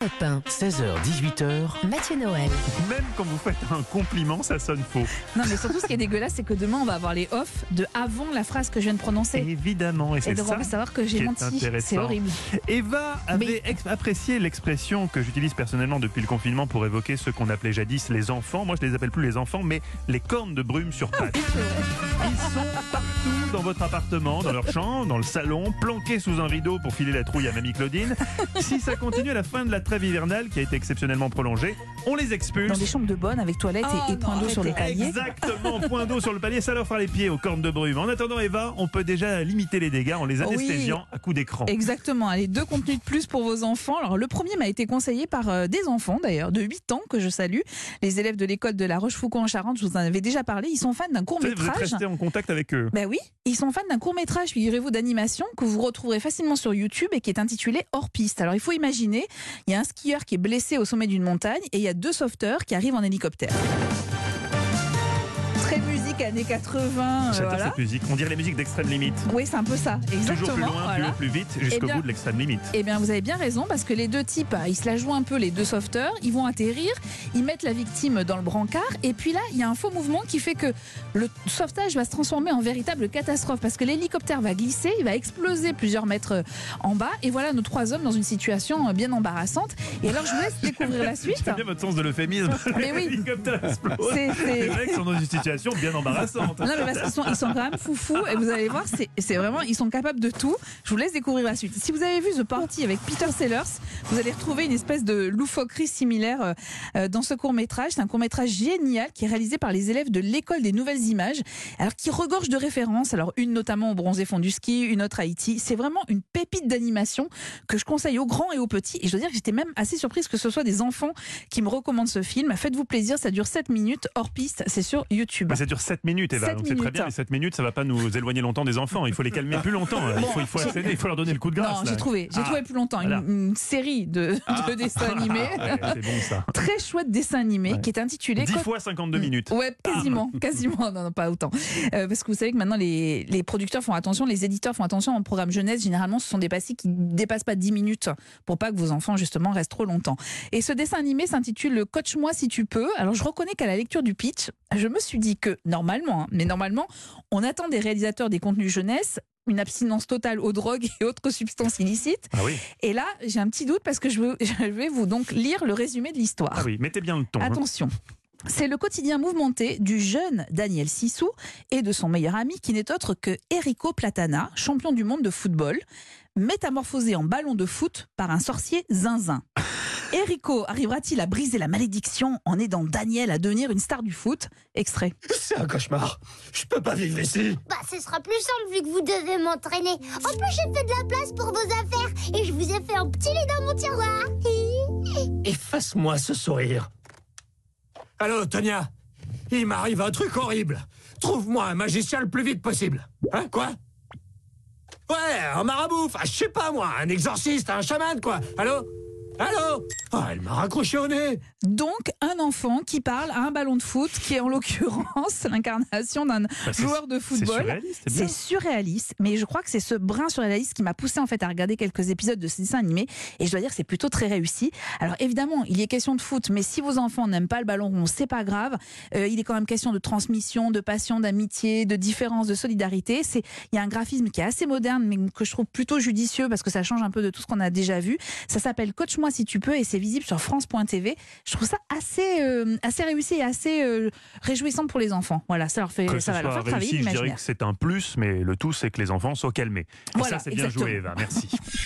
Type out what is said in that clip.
16h-18h, Mathieu Noël. Même quand vous faites un compliment, ça sonne faux. Non, mais surtout, ce qui est dégueulasse, c'est que demain, on va avoir les off de avant la phrase que je viens de prononcer. Évidemment, et c'est donc, ça on va savoir que j'ai qui est menti. intéressant. C'est horrible. Eva avait apprécié l'expression que j'utilise personnellement depuis le confinement pour évoquer ceux qu'on appelait jadis les enfants. Moi, je les appelle plus les enfants, mais les cornes de brume sur pattes. Ils sont partout dans votre appartement, dans leur chambre, dans le salon, planqués sous un rideau pour filer la trouille à Mamie Claudine. Si ça continue à la fin de la trêve hivernale, qui a été exceptionnellement prolongée, on les expulse. Dans des chambres de bonne avec toilettes et point d'eau sur le palier. Exactement, point d'eau sur le palier, ça leur fera les pieds aux cornes de brume. En attendant, Eva, on peut déjà limiter les dégâts en les anesthésiant à coups d'écran. Exactement. Allez, 2 contenus de plus pour vos enfants. Alors, le premier m'a été conseillé par des enfants, d'ailleurs, de 8 ans, que je salue. Les élèves de l'école de la Rochefoucauld en Charente, je vous en avais déjà parlé. Ils sont fans d'un court-métrage. Vous êtes resté en contact avec eux? Ben oui, ils sont fans d'un court-métrage, figurez-vous, d'animation que vous retrouverez facilement sur YouTube et qui est intitulé Hors piste. Alors, il faut imaginer, il y a un skieur qui est blessé au sommet d'une montagne et il y a 2 sauveteurs qui arrivent en hélicoptère. Très musique années 80. J'adore Voilà. cette musique. On dirait les musiques d'Extrême Limite. Oui, c'est un peu ça, exactement. Toujours plus loin, plus haut, plus vite, jusqu'au bout de l'Extrême Limite. Eh bien, vous avez bien raison, parce que les 2 types, ils se la jouent un peu, les 2 sauveteurs. Ils vont atterrir, ils mettent la victime dans le brancard, et puis là, il y a un faux mouvement qui fait que le sauvetage va se transformer en véritable catastrophe, parce que l'hélicoptère va glisser, il va exploser plusieurs mètres en bas, et voilà nos 3 hommes dans une situation bien embarrassante. Et alors, je vous laisse découvrir la suite. J'aime bien votre sens de l'euphémisme. Mais oui. L'hélicoptère explose. Les mecs sont dans une situation bien embarrassante. Non, mais parce qu'ils sont quand même foufous, et vous allez voir, c'est vraiment, ils sont capables de tout. Je vous laisse découvrir la suite. Si vous avez vu The Party avec Peter Sellers, vous allez retrouver une espèce de loufoquerie similaire dans ce court-métrage. C'est un court-métrage génial qui est réalisé par les élèves de l'école des nouvelles images, alors qui regorge de références. Alors une notamment au bronzé fond du ski, une autre à Haïti. C'est vraiment une pépite d'animation que je conseille aux grands et aux petits. Et je dois dire que j'étais même assez surprise que ce soit des enfants qui me recommandent ce film. Faites-vous plaisir, ça dure 7 minutes. Hors piste, c'est sur YouTube. Mais ça dure 7 minutes, Eva. Donc c'est très bien, mais 7 minutes, ça va pas nous éloigner longtemps des enfants. Il faut les calmer plus longtemps. Il faut asséner, il faut leur donner le coup de grâce. Non, j'ai trouvé plus longtemps. Voilà. Une série de dessins animés. Ouais, c'est bon ça. Très chouette dessin animé qui est intitulé 10 fois 52 minutes. Ouais, quasiment. Non, pas autant. Parce que vous savez que maintenant les producteurs font attention, les éditeurs font attention en programme jeunesse. Généralement, ce sont des pastilles qui ne dépassent pas 10 minutes pour pas que vos enfants, justement, restent trop longtemps. Et ce dessin animé s'intitule Coach-moi si tu peux. Alors, je reconnais qu'à la lecture du pitch, je me suis dit que normalement, on attend des réalisateurs des contenus jeunesse une abstinence totale aux drogues et autres substances illicites. Ah oui. Et là, j'ai un petit doute parce que je vais vous donc lire le résumé de l'histoire. Ah oui, mettez bien le ton. Attention. C'est le quotidien mouvementé du jeune Daniel Sissou et de son meilleur ami qui n'est autre que Enrico Platana, champion du monde de football, métamorphosé en ballon de foot par un sorcier zinzin. Enrico arrivera-t-il à briser la malédiction en aidant Daniel à devenir une star du foot? Extrait. C'est un cauchemar. Je peux pas vivre ici. Bah, ce sera plus simple vu que vous devez m'entraîner. En plus, j'ai fait de la place pour vos affaires et je vous ai fait un petit lit dans mon tiroir. Efface-moi ce sourire. Allô, Tonia. Il m'arrive un truc horrible. Trouve-moi un magicien le plus vite possible. Hein, quoi? Ouais, un marabout. Enfin, je sais pas moi, un exorciste, un chaman, quoi. Allô? Allô? Oh, elle m'a raccroché au nez. Donc, un enfant qui parle à un ballon de foot, qui est en l'occurrence l'incarnation d'un joueur de football. C'est surréaliste, mais je crois que c'est ce brin surréaliste qui m'a poussé en fait à regarder quelques épisodes de ce dessin animé, et je dois dire que c'est plutôt très réussi. Alors évidemment, il y est question de foot, mais si vos enfants n'aiment pas le ballon rond, c'est pas grave. Il est quand même question de transmission, de passion, d'amitié, de différence, de solidarité. Il y a un graphisme qui est assez moderne, mais que je trouve plutôt judicieux parce que ça change un peu de tout ce qu'on a déjà vu. Ça s'appelle Coach-moi si tu peux, et c'est visible sur France.tv. Je trouve ça assez réussi et assez réjouissant pour les enfants. Voilà, ça va leur faire travailler l'imaginaire. Je dirais que c'est un plus, mais le tout, c'est que les enfants soient calmés. Et voilà, ça, c'est bien joué, Eva. Merci.